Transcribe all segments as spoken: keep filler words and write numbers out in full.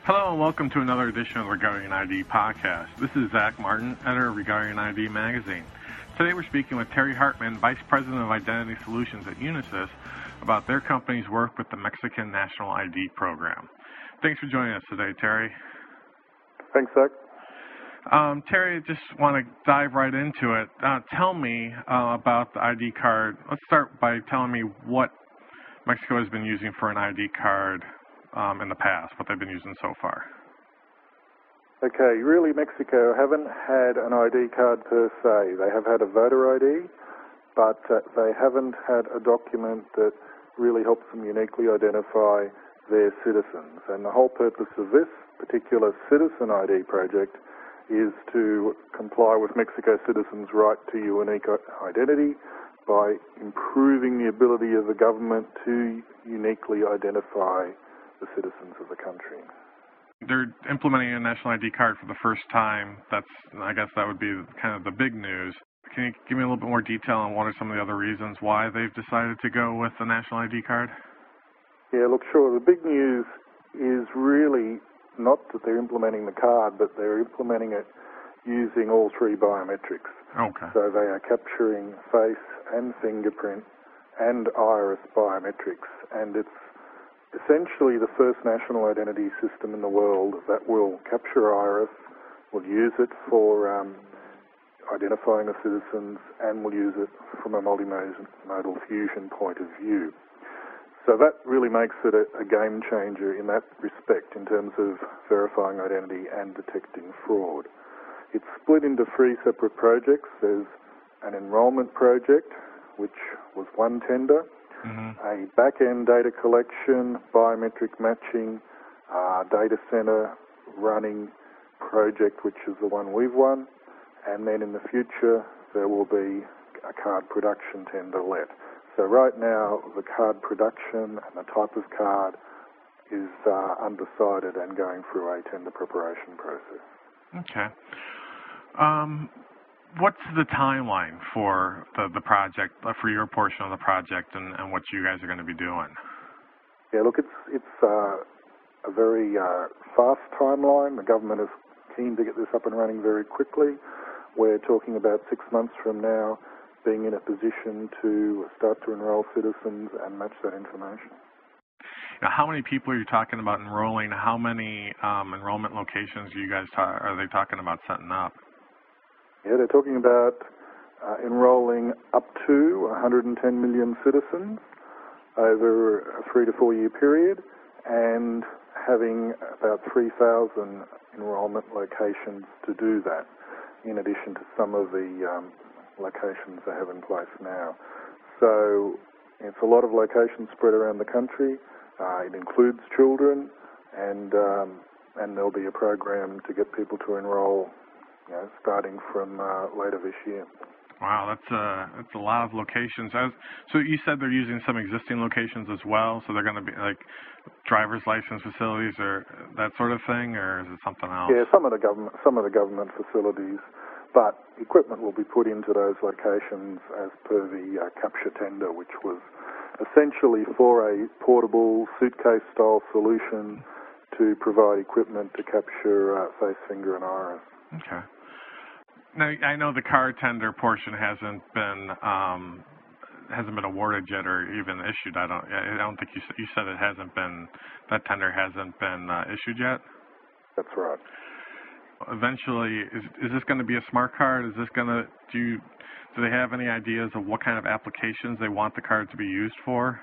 Hello and welcome to another edition of the Regarding I D podcast. This is Zach Martin, editor of Regarding I D magazine. Today we're speaking with Terry Hartman, Vice President of Identity Solutions at Unisys, about their company's work with the Mexican National I D program. Thanks for joining us today, Terry. Thanks, Zach. Um, Terry, just want to dive right into it. Uh, tell me uh, about the I D card. Let's start by telling me what Mexico has been using for an I D card um, in the past, what they've been using so far. Okay, really Mexico haven't had an I D card per se. They have had a voter I D, but uh, they haven't had a document that really helps them uniquely identify their citizens. And the whole purpose of this particular citizen I D project is to comply with Mexico citizens' right to unique identity by improving the ability of the government to uniquely identify the citizens of the country. They're implementing a national I D card for the first time. That's, I guess that would be kind of the big news. Can you give me a little bit more detail on what are some of the other reasons why they've decided to go with the national I D card? Yeah, look, sure. The big news is really not that they're implementing the card, but they're implementing it using all three biometrics. Okay. So they are capturing face and fingerprint and iris biometrics, and it's essentially the first national identity system in the world that will capture iris, will use it for um, identifying the citizens, and will use it from a multimodal fusion point of view. So that really makes it a, a game changer in that respect in terms of verifying identity and detecting fraud. It's split into three separate projects. There's an enrolment project, which was one tender, mm-hmm. a back-end data collection, biometric matching, uh, data center running project, which is the one we've won, and then in the future there will be a card production tender let. So right now, the card production and the type of card is uh, undecided and going through a tender preparation process. Okay. Um, what's the timeline for the, the project, uh, for your portion of the project and, and what you guys are going to be doing? Yeah, look, it's, it's uh, a very uh, fast timeline. The government is keen to get this up and running very quickly. We're talking about six months from now being in a position to start to enroll citizens and match that information. Now, how many people are you talking about enrolling? How many um, enrollment locations are you guys ta- are they talking about setting up? Yeah, they're talking about uh, enrolling up to one hundred ten million citizens over a three to four year period and having about three thousand enrolment locations to do that, in addition to some of the um, locations they have in place now. So it's a lot of locations spread around the country. Uh, it includes children, and um, and there'll be a program to get people to enrol, you know, starting from uh, later this year. Wow, that's a that's a lot of locations. I was, so you said they're using some existing locations as well. So they're going to be like driver's license facilities or that sort of thing, or is it something else? Yeah, some of the government some of the government facilities. But equipment will be put into those locations as per the uh, capture tender, which was essentially for a portable suitcase-style solution to provide equipment to capture uh, face, finger, and iris. Okay. Now, I know the card tender portion hasn't been um, hasn't been awarded yet or even issued. I don't. I don't think you said, you said it hasn't been. That tender hasn't been uh, issued yet. That's right. Eventually, is is this going to be a smart card? Is this going to do? You, do they have any ideas of what kind of applications they want the card to be used for?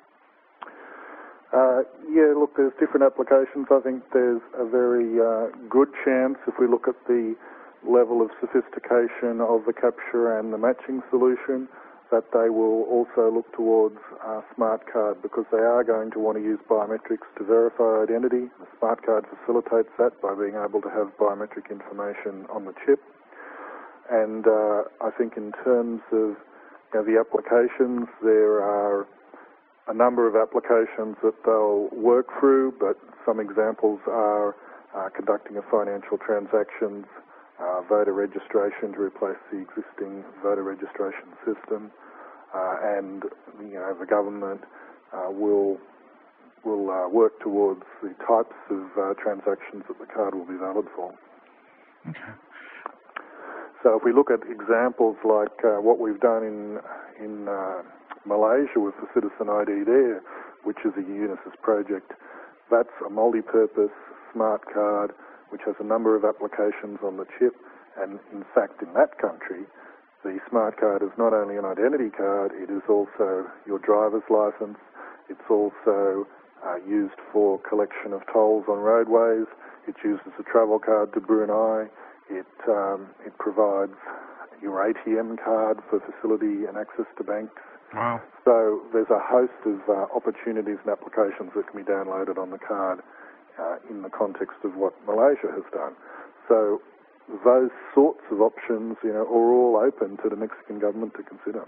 Uh, yeah, look, there's different applications. I think there's a very uh, good chance, if we look at the level of sophistication of the capture and the matching solution, that they will also look towards uh, smart card, because they are going to want to use biometrics to verify identity. The smart card facilitates that by being able to have biometric information on the chip. And uh, I think in terms of, you know, the applications, there are a number of applications that they'll work through, but some examples are uh, conducting of financial transactions, Uh, voter registration to replace the existing voter registration system, uh, and you know the government uh, will will uh, work towards the types of uh, transactions that the card will be valid for. Okay. So if we look at examples like uh, what we've done in in uh, Malaysia with the Citizen I D there, which is a Unisys project, that's a multi-purpose smart card which has a number of applications on the chip, and in fact in that country the smart card is not only an identity card, it is also your driver's license, it's also uh, used for collection of tolls on roadways, it's used as a travel card to Brunei, it, um, it provides your A T M card for facility and access to banks. Wow. So there's a host of uh, opportunities and applications that can be downloaded on the card uh, in the context of what Malaysia has done. So those sorts of options, you know, are all open to the Mexican government to consider.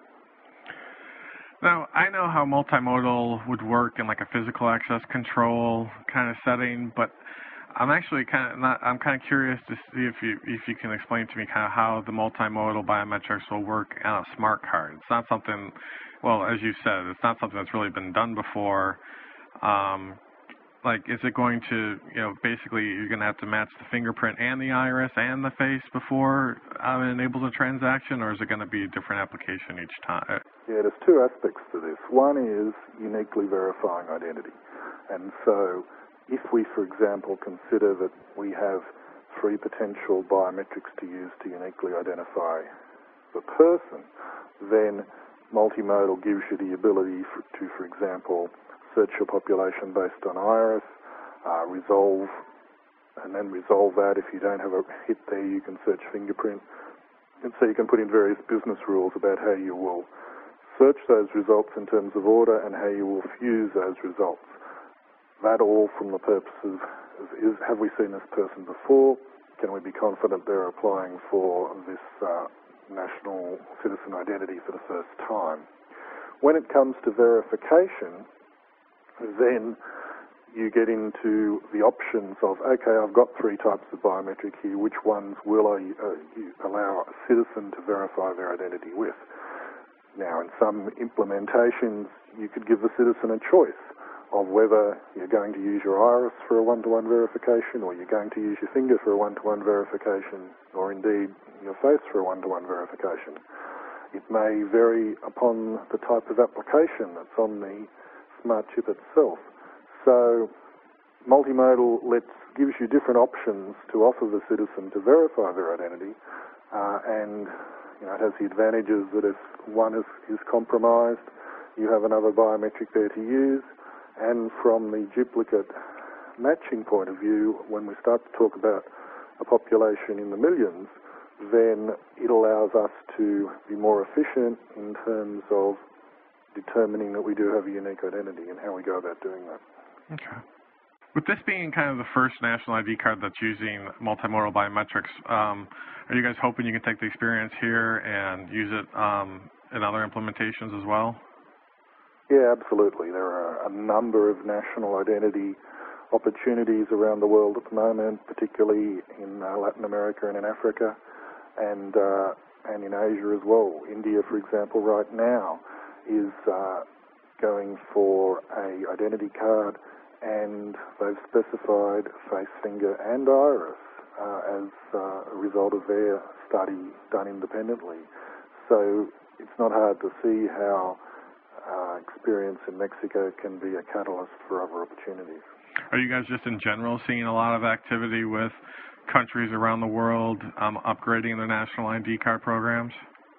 Now, I know how multimodal would work in like a physical access control kind of setting, but I'm actually kind of not. I'm kind of curious to see if you if you can explain to me kind of how the multimodal biometrics will work on a smart card. It's not something, well, as you said, it's not something that's really been done before. Um, like, is it going to, you know, basically you're going to have to match the fingerprint and the iris and the face before uh, it enables a transaction, or is it going to be a different application each time? Yeah, there's two aspects to this. One is uniquely verifying identity, and so if we, for example, consider that we have three potential biometrics to use to uniquely identify the person, then multimodal gives you the ability for, to, for example, search your population based on iris, uh, resolve, and then resolve that. If you don't have a hit there, you can search fingerprint. And so you can put in various business rules about how you will search those results in terms of order and how you will fuse those results. That all from the purpose of, is, have we seen this person before? Can we be confident they're applying for this uh, national citizen identity for the first time? When it comes to verification, then you get into the options of, okay, I've got three types of biometric here, which ones will I uh, allow a citizen to verify their identity with? Now, in some implementations, you could give the citizen a choice of whether you're going to use your iris for a one-to-one verification, or you're going to use your finger for a one-to-one verification, or indeed your face for a one-to-one verification. It may vary upon the type of application that's on the smart chip itself. So multimodal lets, gives you different options to offer the citizen to verify their identity, uh, and you know, it has the advantages that if one is, is compromised, you have another biometric there to use. And from the duplicate matching point of view, when we start to talk about a population in the millions, then it allows us to be more efficient in terms of determining that we do have a unique identity and how we go about doing that. Okay. With this being kind of the first national I D card that's using multimodal biometrics, um, are you guys hoping you can take the experience here and use it um, in other implementations as well? Yeah, absolutely. There are a number of national identity opportunities around the world at the moment, particularly in uh, Latin America and in Africa, and uh, and in Asia as well. India, for example, right now is uh, going for a identity card, and they've specified face, finger, and iris uh, as uh, a result of their study done independently. So it's not hard to see how Uh, experience in Mexico can be a catalyst for other opportunities. Are you guys just in general seeing a lot of activity with countries around the world um, upgrading their national I D card programs?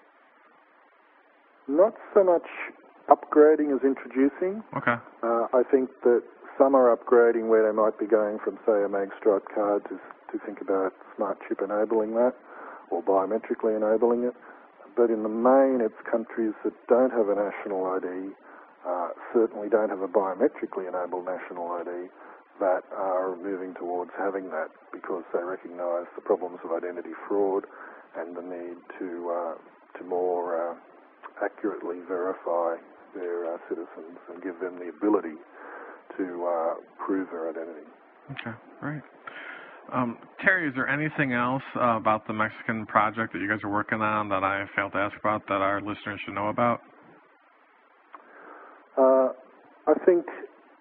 Not so much upgrading as introducing. Okay. Uh, I think that some are upgrading where they might be going from, say, a Magstripe card to, to think about smart chip enabling that or biometrically enabling it. But in the main, it's countries that don't have a national I D, uh, certainly don't have a biometrically enabled national I D, that are moving towards having that because they recognise the problems of identity fraud and the need to uh, to more uh, accurately verify their uh, citizens and give them the ability to uh, prove their identity. Okay, great. Um, Terry, is there anything else uh, about the Mexican project that you guys are working on that I failed to ask about that our listeners should know about? Uh, I think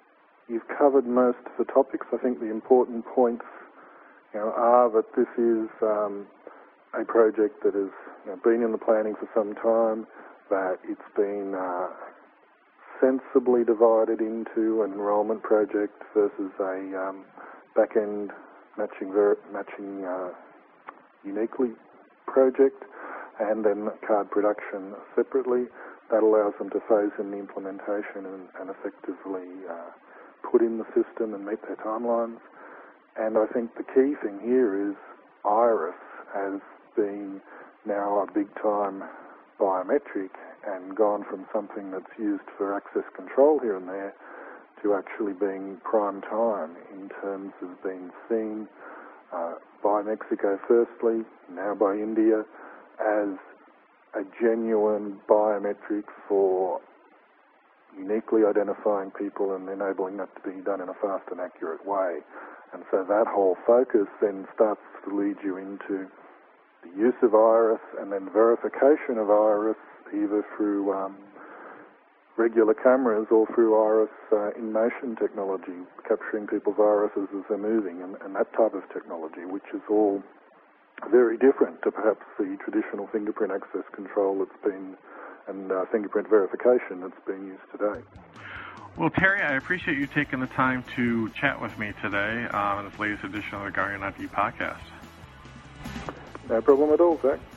you've covered most of the topics. I think the important points, you know, are that this is um, a project that has, you know, been in the planning for some time, that it's been uh, sensibly divided into an enrolment project versus a um, back-end matching, ver- matching uh, uniquely project, and then card production separately. That allows them to phase in the implementation and, and effectively uh, put in the system and meet their timelines. And I think the key thing here is IRIS has been now a big-time biometric and gone from something that's used for access control here and there to actually being prime time in terms of being seen uh, by Mexico firstly, now by India, as a genuine biometric for uniquely identifying people and enabling that to be done in a fast and accurate way. And so that whole focus then starts to lead you into the use of IRIS and then verification of IRIS either through um, regular cameras or through IRIS uh, in-motion technology, capturing people's irises as they're moving, and, and that type of technology, which is all very different to perhaps the traditional fingerprint access control that's been, and uh, fingerprint verification that's being used today. Well, Terry, I appreciate you taking the time to chat with me today uh, on this latest edition of the Guardian I D podcast. No problem at all, Zach.